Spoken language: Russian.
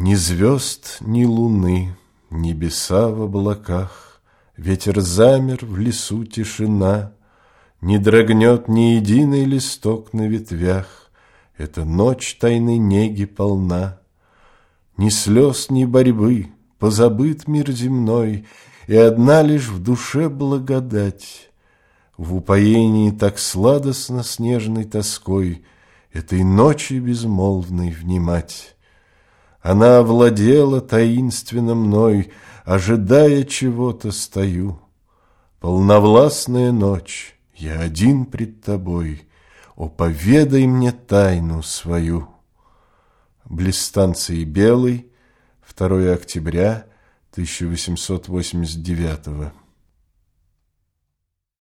Ни звезд, ни луны, небеса в облаках, ветер замер, в лесу тишина, не дрогнет ни единый листок на ветвях, эта ночь тайной неги полна. Ни слез, ни борьбы, позабыт мир земной, и одна лишь в душе благодать. В упоении так сладостно с нежной тоской этой ночи безмолвной внимать. Она овладела таинственно мной, ожидая чего-то стою. Полновластная ночь, я один пред тобой, о, поведай мне тайну свою. Близ станции Белой, 2 октября 1889.